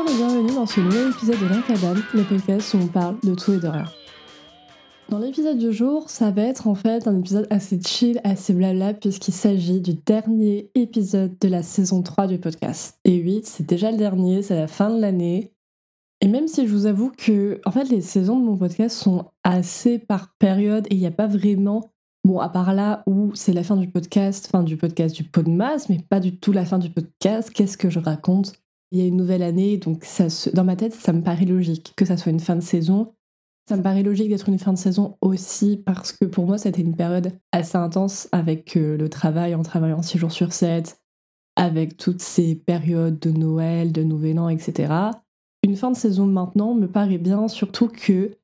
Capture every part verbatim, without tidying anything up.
Bonjour et bienvenue dans ce nouvel épisode de La Cabane, le podcast où on parle de tout et de rien. Dans l'épisode du jour, ça va être en fait un épisode assez chill, assez blabla, puisqu'il s'agit du dernier épisode de la saison trois du podcast. Et oui, c'est déjà le dernier, c'est la fin de l'année. Et même si je vous avoue que, en fait, les saisons de mon podcast sont assez par période et il n'y a pas vraiment, bon, à part là où c'est la fin du podcast, fin du podcast du Podmas, mais pas du tout la fin du podcast, qu'est-ce que je raconte ? Il y a une nouvelle année, donc ça se... dans ma tête, ça me paraît logique que ça soit une fin de saison. Ça me paraît logique d'être une fin de saison aussi parce que pour moi, c'était une période assez intense avec euh, le travail, en travaillant six jours sur sept, avec toutes ces périodes de Noël, de Nouvel An, et cetera. Une fin de saison maintenant me paraît bien, surtout que,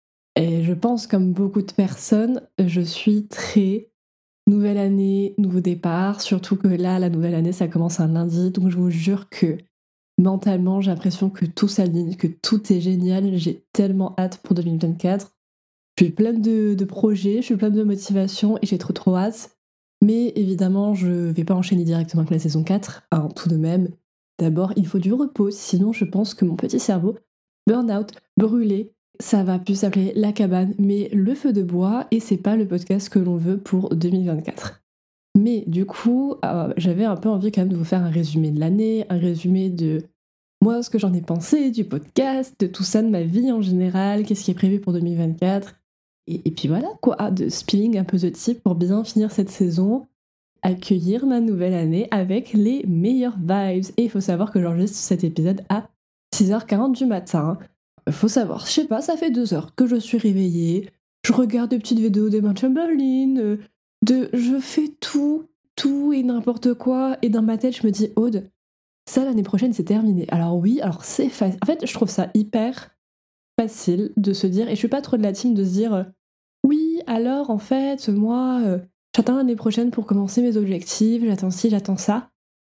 et je pense comme beaucoup de personnes, je suis très nouvelle année, nouveau départ, surtout que là, la nouvelle année, ça commence un lundi, donc je vous jure que mentalement, j'ai l'impression que tout s'aligne, que tout est génial. J'ai tellement hâte pour deux mille vingt-quatre. Je suis pleine de, de projets, je suis pleine de motivation et j'ai trop trop hâte. Mais évidemment, je vais pas enchaîner directement avec la saison quatre, hein, tout de même. D'abord, il faut du repos, sinon je pense que mon petit cerveau, burn-out, brûlé, ça va plus s'appeler La Cabane, mais le feu de bois, et c'est pas le podcast que l'on veut pour deux mille vingt-quatre. Mais du coup, euh, j'avais un peu envie quand même de vous faire un résumé de l'année, un résumé de moi, ce que j'en ai pensé, du podcast, de tout ça, de ma vie en général, qu'est-ce qui est prévu pour deux mille vingt-quatre. Et, et puis voilà, quoi, de spilling un peu de type pour bien finir cette saison, accueillir ma nouvelle année avec les meilleures vibes. Et il faut savoir que j'enregistre cet épisode à six heures quarante du matin. Faut savoir, je sais pas, ça fait deux heures que je suis réveillée, je regarde des petites vidéos d'Emma Chamberlain, euh, de je fais tout, tout et n'importe quoi, et dans ma tête je me dis Aude, ça l'année prochaine c'est terminé. Alors oui, alors c'est facile. En fait, je trouve ça hyper facile de se dire, et je suis pas trop de la team de se dire euh, oui, alors en fait, moi, euh, j'attends l'année prochaine pour commencer mes objectifs, j'attends ci, j'attends ça.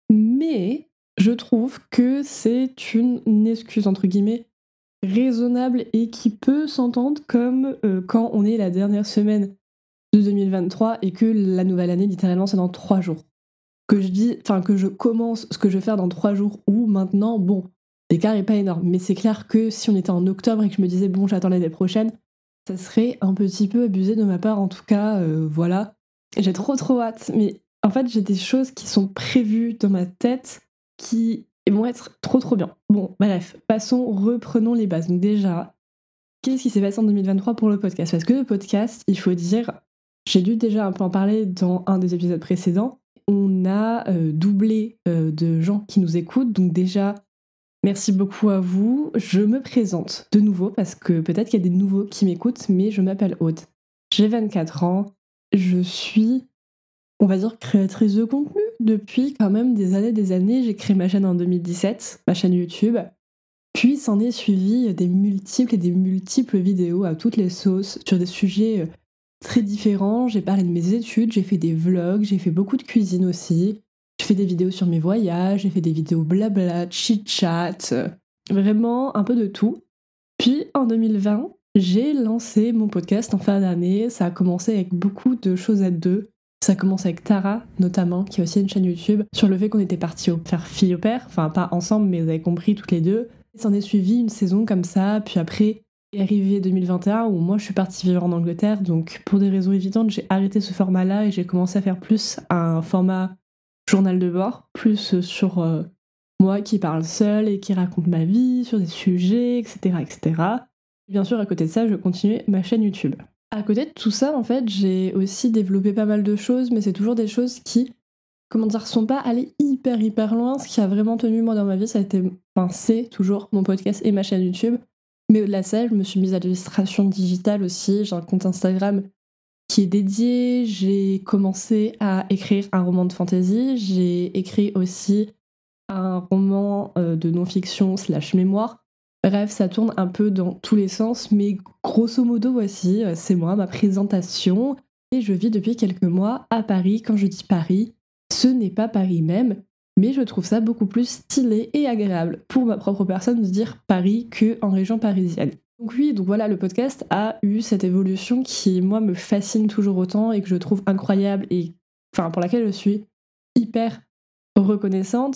Mais je trouve que c'est une, une excuse entre guillemets raisonnable et qui peut s'entendre comme euh, quand on est la dernière semaine de deux mille vingt-trois et que la nouvelle année littéralement c'est dans trois jours. Que je dis, enfin que je commence ce que je vais faire dans trois jours ou maintenant, bon, l'écart est pas énorme. Mais c'est clair que si on était en octobre et que je me disais bon j'attends l'année prochaine, ça serait un petit peu abusé de ma part en tout cas, euh, voilà. J'ai trop trop hâte, mais en fait j'ai des choses qui sont prévues dans ma tête qui vont être trop trop bien. Bon, bref, passons, reprenons les bases. Donc déjà, qu'est-ce qui s'est passé en deux mille vingt-trois pour le podcast ? Parce que le podcast, il faut dire, j'ai dû déjà un peu en parler dans un des épisodes précédents, on a euh, doublé euh, de gens qui nous écoutent, donc déjà, merci beaucoup à vous. Je me présente de nouveau, parce que peut-être qu'il y a des nouveaux qui m'écoutent, mais je m'appelle Aude. J'ai vingt-quatre ans, je suis, on va dire, créatrice de contenu depuis quand même des années des années. J'ai créé ma chaîne en deux mille dix-sept, ma chaîne YouTube. Puis s'en est suivi des multiples et des multiples vidéos à toutes les sauces sur des sujets très différents. J'ai parlé de mes études, j'ai fait des vlogs, j'ai fait beaucoup de cuisine aussi. J'ai fait des vidéos sur mes voyages, j'ai fait des vidéos blabla, chit-chat, vraiment un peu de tout. Puis en deux mille vingt, j'ai lancé mon podcast en fin d'année. Ça a commencé avec beaucoup de choses à deux. Ça a commencé avec Tara, notamment, qui a aussi une chaîne YouTube, sur le fait qu'on était partis au faire fille au père. Enfin, pas ensemble, mais vous avez compris, toutes les deux. Il s'en est suivi une saison comme ça, puis après est arrivé deux mille vingt et un où moi je suis partie vivre en Angleterre, donc pour des raisons évidentes, j'ai arrêté ce format-là et j'ai commencé à faire plus un format journal de bord, plus sur euh, moi qui parle seule et qui raconte ma vie sur des sujets, et cetera, et cetera. Bien sûr, à côté de ça, je continuais ma chaîne YouTube. À côté de tout ça, en fait, j'ai aussi développé pas mal de choses, mais c'est toujours des choses qui, comment dire, sont pas allées hyper hyper loin. Ce qui a vraiment tenu moi dans ma vie, ça a été, enfin, c'est toujours mon podcast et ma chaîne YouTube. Mais au-delà de ça, je me suis mise à l'illustration digitale aussi. J'ai un compte Instagram qui est dédié. J'ai commencé à écrire un roman de fantasy. J'ai écrit aussi un roman euh, de non-fiction slash mémoire. Bref, ça tourne un peu dans tous les sens, mais grosso modo, voici, euh, c'est moi, ma présentation. Et je vis depuis quelques mois à Paris. Quand je dis Paris, ce n'est pas Paris même, mais je trouve ça beaucoup plus stylé et agréable pour ma propre personne de dire Paris qu'en région parisienne. Donc oui, donc voilà, le podcast a eu cette évolution qui, moi, me fascine toujours autant et que je trouve incroyable et enfin pour laquelle je suis hyper reconnaissante.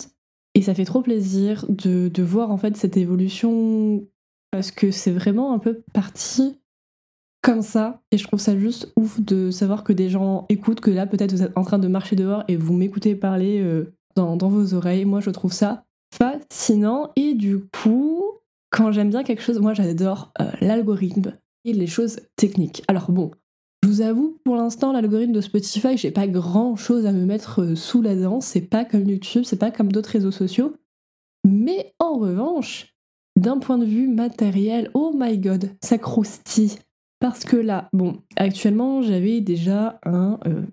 Et ça fait trop plaisir de, de voir en fait cette évolution parce que c'est vraiment un peu parti comme ça. Et je trouve ça juste ouf de savoir que des gens écoutent, que là peut-être vous êtes en train de marcher dehors et vous m'écoutez parler euh, dans, dans vos oreilles. Moi je trouve ça fascinant. Et du coup, quand j'aime bien quelque chose, moi j'adore euh, l'algorithme et les choses techniques. Alors bon, je vous avoue, pour l'instant, l'algorithme de Spotify, j'ai pas grand chose à me mettre euh, sous la dent. C'est pas comme YouTube, c'est pas comme d'autres réseaux sociaux. Mais en revanche, d'un point de vue matériel, oh my god, ça croustille. Parce que là, bon, actuellement, j'avais déjà un euh,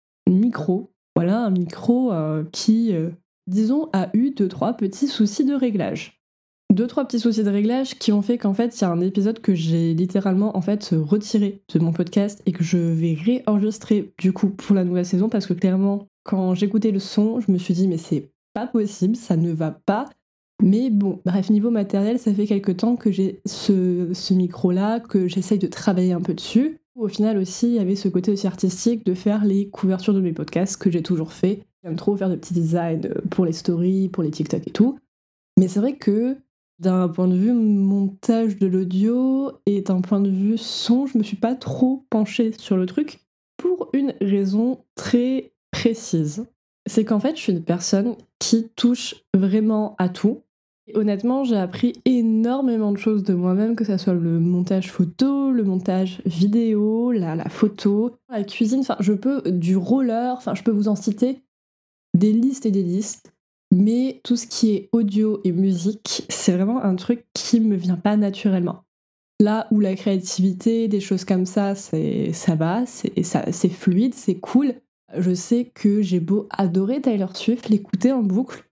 micro. Voilà, un micro euh, qui, euh, disons, a eu deux, trois petits soucis de réglage. Deux, trois petits soucis de réglage qui ont fait qu'en fait, il y a un épisode que j'ai littéralement en fait retiré de mon podcast et que je vais réenregistrer du coup pour la nouvelle saison parce que clairement, quand j'écoutais le son, je me suis dit mais c'est pas possible, ça ne va pas. Mais bon, bref, niveau matériel, ça fait quelques temps que j'ai ce, ce micro-là, que j'essaye de travailler un peu dessus. Au final aussi, il y avait ce côté aussi artistique de faire les couvertures de mes podcasts que j'ai toujours fait. J'aime trop faire de petits designs pour les stories, pour les TikTok et tout. Mais c'est vrai que d'un point de vue montage de l'audio et d'un point de vue son, je me suis pas trop penchée sur le truc pour une raison très précise. C'est qu'en fait, je suis une personne qui touche vraiment à tout. Et honnêtement, j'ai appris énormément de choses de moi-même, que ce soit le montage photo, le montage vidéo, la, la photo, la cuisine, enfin, je peux, du roller, enfin, je peux vous en citer des listes et des listes. Mais tout ce qui est audio et musique, c'est vraiment un truc qui me vient pas naturellement. Là où la créativité, des choses comme ça, c'est, ça va, c'est, ça, c'est fluide, c'est cool. Je sais que j'ai beau adorer Taylor Swift, l'écouter en boucle,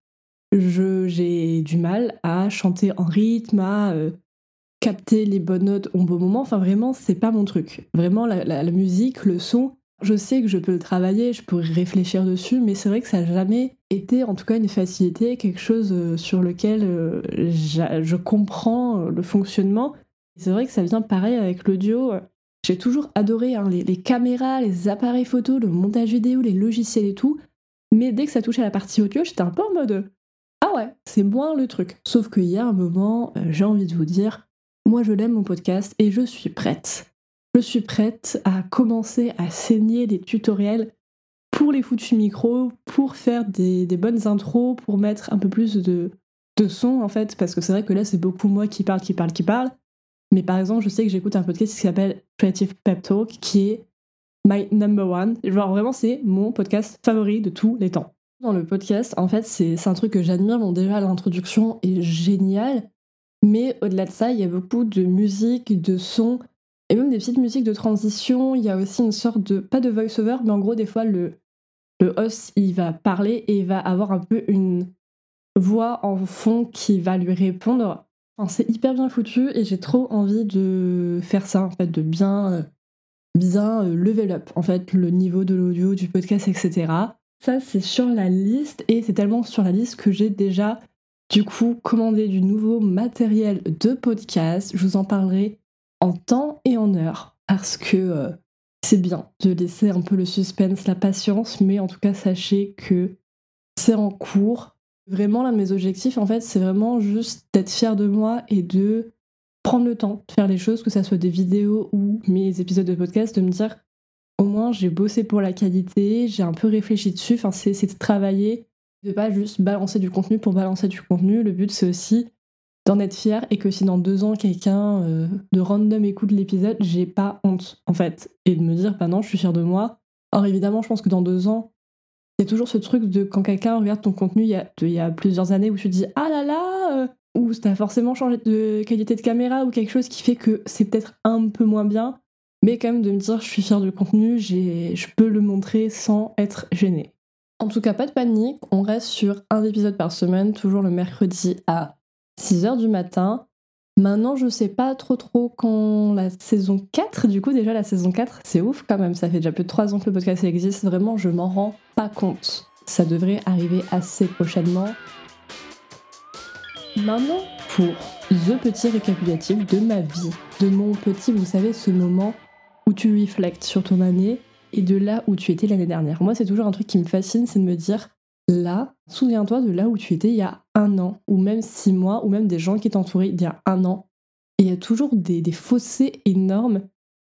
je, j'ai du mal à chanter en rythme, à euh, capter les bonnes notes au bon moment. Enfin, vraiment, c'est pas mon truc. Vraiment, la, la, la musique, le son, je sais que je peux le travailler, je pourrais réfléchir dessus, mais c'est vrai que ça n'a jamais été, en tout cas, une facilité, quelque chose euh, sur lequel euh, je comprends euh, le fonctionnement. Et c'est vrai que ça vient pareil avec l'audio. J'ai toujours adoré hein, les, les caméras, les appareils photo, le montage vidéo, les logiciels et tout. Mais dès que ça touchait à la partie audio, j'étais un peu en mode ah ouais, c'est moins le truc. Sauf qu'il y a un moment, euh, j'ai envie de vous dire, moi je l'aime mon podcast et je suis prête. Je suis prête à commencer à saigner des tutoriels pour les foutus micros, pour faire des, des bonnes intros, pour mettre un peu plus de, de son en fait, parce que c'est vrai que là c'est beaucoup moi qui parle, qui parle, qui parle. Mais par exemple, je sais que j'écoute un podcast qui s'appelle Creative Pep Talk, qui est my number one. Genre vraiment, c'est mon podcast favori de tous les temps. Dans le podcast, en fait, c'est, c'est un truc que j'admire. Bon, déjà, l'introduction est géniale. Mais au-delà de ça, il y a beaucoup de musique, de sons, et même des petites musiques de transition. Il y a aussi une sorte de, pas de voice-over, mais en gros, des fois, le, le host, il va parler et il va avoir un peu une voix en fond qui va lui répondre. Enfin, c'est hyper bien foutu et j'ai trop envie de faire ça, en fait, de bien, euh, bien euh, level up, en fait, le niveau de l'audio, du podcast, et cetera. Ça, c'est sur la liste et c'est tellement sur la liste que j'ai déjà, du coup, commandé du nouveau matériel de podcast. Je vous en parlerai en temps et en heure parce que euh, c'est bien de laisser un peu le suspense, la patience, mais en tout cas, sachez que c'est en cours. Vraiment, l'un de mes objectifs, en fait, c'est vraiment juste d'être fière de moi et de prendre le temps de faire les choses, que ça soit des vidéos ou mes épisodes de podcast, de me dire au moins j'ai bossé pour la qualité, j'ai un peu réfléchi dessus, enfin c'est, c'est de travailler, de pas juste balancer du contenu pour balancer du contenu. Le but c'est aussi d'en être fière et que si dans deux ans quelqu'un euh, de random écoute l'épisode, j'ai pas honte en fait. Et de me dire bah non, je suis fière de moi. Alors évidemment, je pense que dans deux ans, il y a toujours ce truc de quand quelqu'un regarde ton contenu il y a, de, il y a plusieurs années où tu te dis ah là là euh, ou t'as forcément changé de qualité de caméra ou quelque chose qui fait que c'est peut-être un peu moins bien. Mais quand même de me dire je suis fière du contenu, j'ai, je peux le montrer sans être gênée. En tout cas, pas de panique, on reste sur un épisode par semaine, toujours le mercredi à six heures du matin. Maintenant, je sais pas trop trop quand la saison quatre, du coup déjà la saison quatre, c'est ouf quand même, ça fait déjà plus de trois ans que le podcast existe, vraiment je m'en rends pas compte. Ça devrait arriver assez prochainement. Maintenant, pour the petit récapitulatif de ma vie, de mon petit, vous savez, ce moment où tu reflectes sur ton année et de là où tu étais l'année dernière. Moi, c'est toujours un truc qui me fascine, c'est de me dire là, souviens-toi de là où tu étais il y a un an, ou même six mois, ou même des gens qui t'entouraient il y a un an. Et il y a toujours des des fossés énormes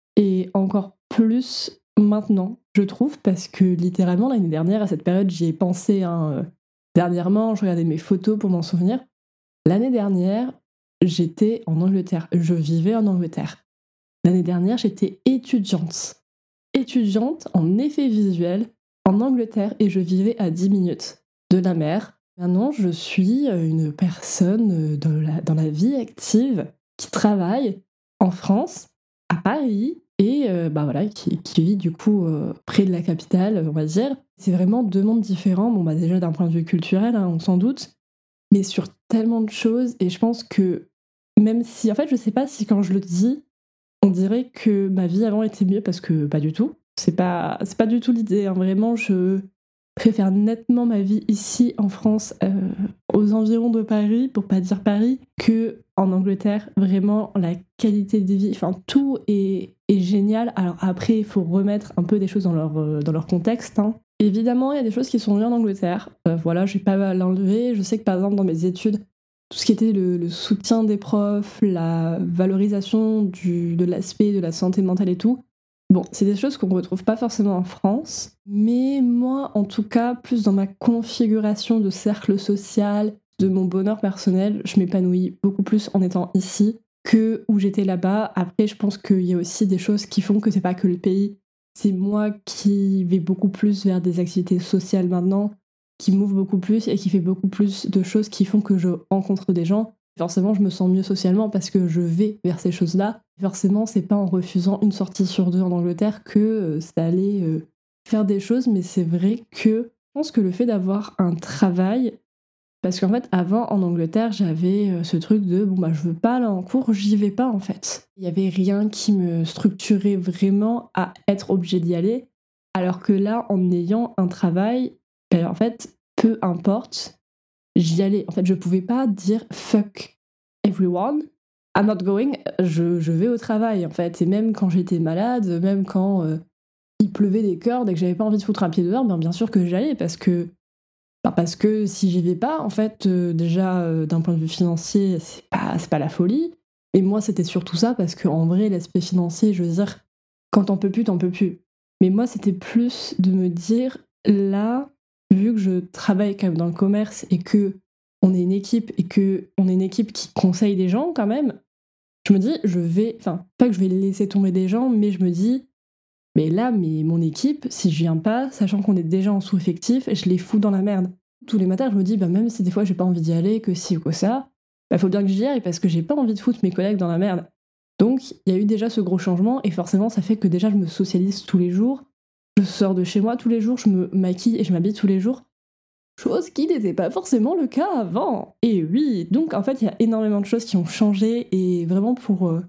et encore plus maintenant, je trouve, parce que littéralement l'année dernière à cette période, j'y ai pensé, hein, heu, dernièrement, je regardais mes photos pour m'en souvenir. L'année dernière, j'étais en Angleterre, je vivais en Angleterre. L'année dernière, j'étais étudiante. Étudiante en effets visuels en Angleterre et je vivais à dix minutes de la mer. Maintenant, je suis, heu, une personne, heu, dans la dans la vie active qui travaille en France, à Paris et heu, bah, voilà, qui qui vit du coup, heu, près de la capitale, on va dire. C'est vraiment deux mondes différents. Bon, bah, déjà d'un point de vue culturel, hein, on s'en doute, mais sur tellement de choses et je pense que même si en fait, je sais pas si quand je le dis, on dirait que ma vie avant était mieux parce que pas du tout. C'est pas c'est pas du tout l'idée, hein, vraiment je préfère nettement ma vie ici en France, heu, aux environs de Paris, pour pas dire Paris, qu'en Angleterre. Vraiment la qualité de vie, enfin tout est est génial. Alors après, il faut remettre un peu des choses dans leur, heu, dans leur contexte, hein. Évidemment, il y a des choses qui sont mieux en Angleterre, heu, voilà, je vais pas l'enlever. Je sais que par exemple dans mes études, tout ce qui était le le soutien des profs, la valorisation du de l'aspect de la santé mentale et tout, bon, c'est des choses qu'on retrouve pas forcément en France. Mais moi, en tout cas, plus dans ma configuration de cercle social, de mon bonheur personnel, je m'épanouis beaucoup plus en étant ici que où j'étais là-bas. Après, je pense qu'il y a aussi des choses qui font que c'est pas que le pays, c'est moi qui vais beaucoup plus vers des activités sociales maintenant, qui m'ouvre beaucoup plus et qui fait beaucoup plus de choses qui font que je rencontre des gens. Forcément, je me sens mieux socialement parce que je vais vers ces choses-là. Forcément, c'est pas en refusant une sortie sur deux en Angleterre que, heu, ça allait, heu, faire des choses, mais c'est vrai que je pense que le fait d'avoir un travail parce qu'en fait, avant en Angleterre, j'avais, heu, ce truc de: «Bon, bah, je veux pas aller en cours, j'y vais pas, en fait». Il y avait rien qui me structurait vraiment à être obligée d'y aller, alors que là, en ayant un travail, beh, en fait, peu importe, j'y allais. En fait, je pouvais pas dire: «Fuck everyone, I'm not going», je je vais au travail, en fait et même quand j'étais malade, même quand, heu, il pleuvait des cordes et que j'avais pas envie de foutre un pied dehors, ben, bien sûr que j'allais parce que bah, parce que si j'y vais pas, en fait, heu, déjà, heu, d'un point de vue financier, c'est pas c'est pas la folie et moi, c'était surtout ça parce qu'en vrai, l'aspect financier, je veux dire, quand tu en peux plus, tu en peux plus. Mais moi, c'était plus de me dire: «Là, vu que je travaille quand même dans le commerce et qu'on est une équipe et qu'on est une équipe qui conseille des gens quand même», je me dis: «Je vais» enfin, pas que je vais laisser tomber des gens, mais je me dis: mais là, mais mon équipe, si je viens pas, sachant qu'on est déjà en sous-effectif, je les fous dans la merde. Tous les matins, je me dis, bah, même si des fois j'ai pas envie d'y aller, que si ou que ça, bah, faut bien que j'y aille parce que j'ai pas envie de foutre mes collègues dans la merde. Donc, il y a eu déjà ce gros changement et forcément, ça fait que déjà je me socialise tous les jours. Je sors de chez moi tous les jours, je me maquille et je m'habille tous les jours. Chose qui n'était pas forcément le cas avant. Et oui, donc en fait, il y a énormément de choses qui ont changé et vraiment pour euh,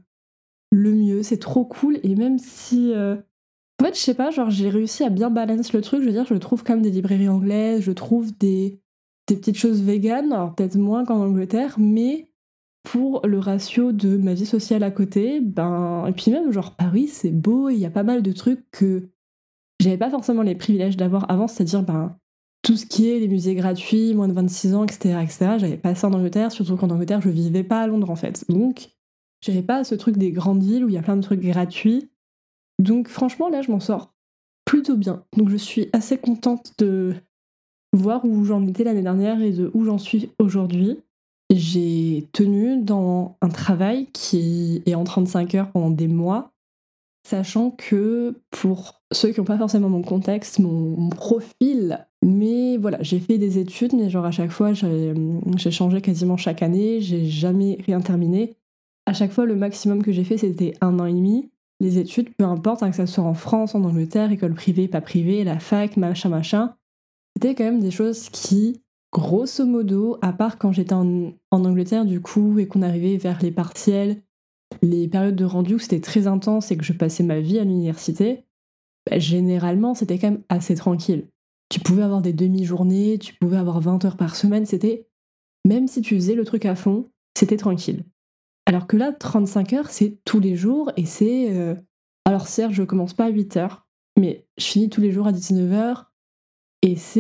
le mieux. C'est trop cool et même si euh, en fait, je sais pas, genre j'ai réussi à bien balance le truc, je veux dire, je trouve quand même des librairies anglaises, je trouve des des petites choses véganes, alors peut-être moins qu'en Angleterre, mais pour le ratio de ma vie sociale à côté, ben et puis même genre Paris, c'est beau et il y a pas mal de trucs que j'avais pas forcément les privilèges d'avoir avant, c'est-à-dire, ben, tout ce qui est les musées gratuits, moins de vingt-six ans et cetera et cetera, j'avais pas ça en Angleterre, surtout qu'en Angleterre, je vivais pas à Londres, en fait. Donc j'avais pas ce truc des grandes villes où il y a plein de trucs gratuits. Donc franchement, là, je m'en sors plutôt bien. Donc je suis assez contente de voir où j'en étais l'année dernière et de où j'en suis aujourd'hui. J'ai tenu dans un travail qui est en trente-cinq heures pendant des mois, sachant que pour ceux qui n'ont pas forcément mon contexte, mon, mon profil, mais voilà, j'ai fait des études, mais genre à chaque fois, j'ai j'ai changé quasiment chaque année, j'ai jamais rien terminé. À chaque fois, le maximum que j'ai fait, c'était un an et demi. Les études, peu importe, hein, que ça soit en France, en Angleterre, école privée, pas privée, la fac, machin, machin, c'était quand même des choses qui, grosso modo, à part quand j'étais en, en Angleterre du coup et qu'on arrivait vers les partiels, les périodes de rendu où c'était très intense et que je passais ma vie à l'université, bah, généralement c'était quand même assez tranquille. Tu pouvais avoir des demi-journées, tu pouvais avoir vingt heures par semaine, c'était, même si tu faisais le truc à fond, c'était tranquille. Alors que là, trente-cinq heures, c'est tous les jours et c'est, heu alors certes, je commence pas à huit heures, mais je finis tous les jours à dix-neuf heures et c'est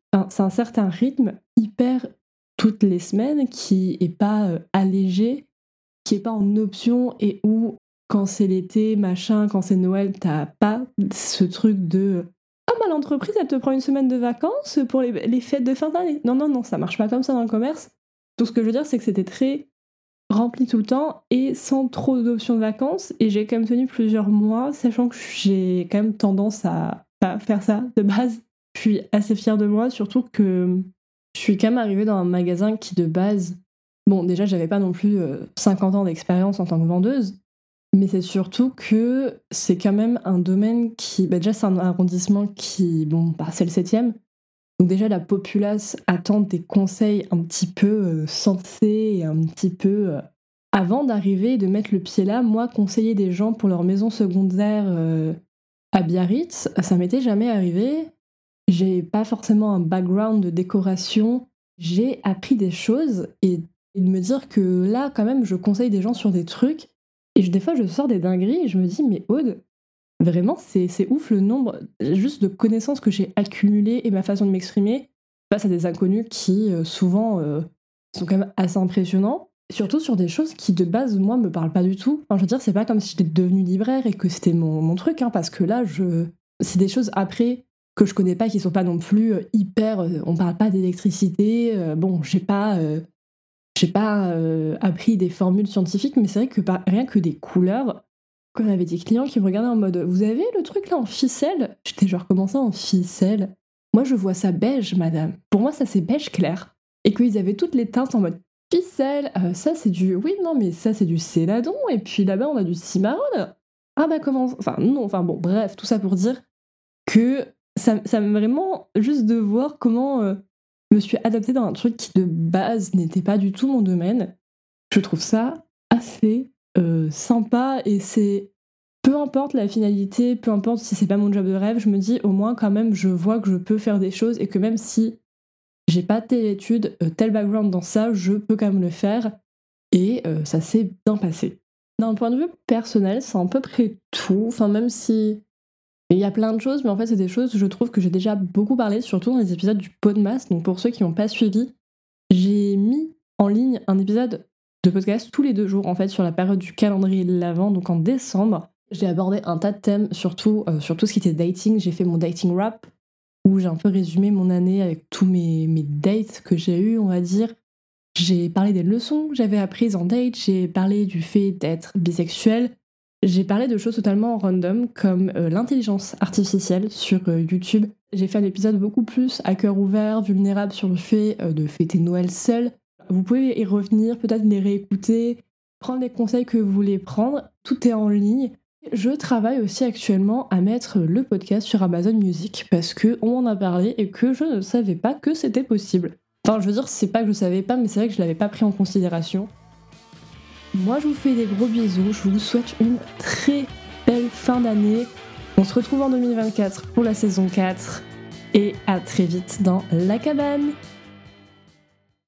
enfin, c'est un certain rythme hyper toutes les semaines qui est pas euh, allégé, qui est pas en option et où quand c'est l'été, machin, quand c'est Noël, t'as pas ce truc de ah bah l'entreprise elle te prend une semaine de vacances pour les, les fêtes de fin d'année. Non, non, non, ça marche pas comme ça dans le commerce. Donc ce que je veux dire, c'est que c'était très rempli tout le temps et sans trop d'options de vacances. Et j'ai quand même tenu plusieurs mois, sachant que j'ai quand même tendance à pas faire ça de base. Je suis assez fière de moi, surtout que je suis quand même arrivée dans un magasin qui de base, bon déjà j'avais pas non plus euh, cinquante ans d'expérience en tant que vendeuse, mais c'est surtout que c'est quand même un domaine qui, bah déjà c'est un arrondissement qui, bon bah c'est le septième, donc déjà la populace attend des conseils un petit peu euh, sensés et un petit peu... euh, avant d'arriver et de mettre le pied là, moi conseiller des gens pour leur maison secondaire euh, à Biarritz, ça m'était jamais arrivé. J'ai pas forcément un background de décoration. J'ai appris des choses et, et de me dire que là, quand même, je conseille des gens sur des trucs. Et je- des fois, je sors des dingueries et je me dis, mais Aude, vraiment, c'est c'est ouf le nombre juste de connaissances que j'ai accumulées et ma façon de m'exprimer face à des inconnus qui, euh, souvent, euh, sont quand même assez impressionnants. Surtout sur des choses qui, de base, moi, me parlent pas du tout. Enfin, je veux dire, c'est pas comme si j'étais devenue libraire et que c'était mon, mon truc, hein, parce que là, je... c'est des choses après que je connais pas, qui sont pas non plus euh, hyper... euh, on parle pas d'électricité. euh, bon, j'ai pas... euh, j'ai pas euh, appris des formules scientifiques, mais c'est vrai que par- rien que des couleurs, quand on avait des clients qui me regardaient en mode «Vous avez le truc là en ficelle?» J'étais genre «Comment ça en ficelle?» Moi je vois ça beige, madame. Pour moi ça c'est beige clair. Et qu'ils avaient toutes les teintes en mode «Ficelle, euh, ça c'est du... Oui, non, mais ça c'est du céladon, et puis là-bas on a du cimarron. Ah bah comment... Enfin non, enfin bon, bref, tout ça pour dire que ça, ça m'a vraiment juste de voir comment euh, je me suis adaptée dans un truc qui de base n'était pas du tout mon domaine. Je trouve ça assez euh, sympa et c'est peu importe la finalité, peu importe si c'est pas mon job de rêve, je me dis au moins quand même je vois que je peux faire des choses et que même si j'ai pas telle étude, euh, tel background dans ça, je peux quand même le faire et euh, ça s'est bien passé. D'un point de vue personnel, c'est à peu près tout. Enfin, même si il y a plein de choses, mais en fait, c'est des choses, je trouve, que j'ai déjà beaucoup parlé, surtout dans les épisodes du Podmas. Donc, pour ceux qui n'ont pas suivi, j'ai mis en ligne un épisode de podcast tous les deux jours, en fait, sur la période du calendrier de l'Avent, donc en décembre. J'ai abordé un tas de thèmes, surtout euh, sur tout ce qui était dating. J'ai fait mon dating rap, où j'ai un peu résumé mon année avec tous mes, mes dates que j'ai eues, on va dire. J'ai parlé des leçons que j'avais apprises en date, j'ai parlé du fait d'être bisexuelle, j'ai parlé de choses totalement random comme euh, l'intelligence artificielle sur euh, YouTube. J'ai fait un épisode beaucoup plus à cœur ouvert, vulnérable sur le fait euh, de fêter Noël seul. Vous pouvez y revenir, peut-être les réécouter, prendre les conseils que vous voulez prendre. Tout est en ligne. Je travaille aussi actuellement à mettre le podcast sur Amazon Music parce que on m'en a parlé et que je ne savais pas que c'était possible. Enfin, je veux dire, c'est pas que je savais pas, mais c'est vrai que je l'avais pas pris en considération. Moi, je vous fais des gros bisous, je vous souhaite une très belle fin d'année. On se retrouve en deux mille vingt-quatre pour la saison quatre et à très vite dans la cabane.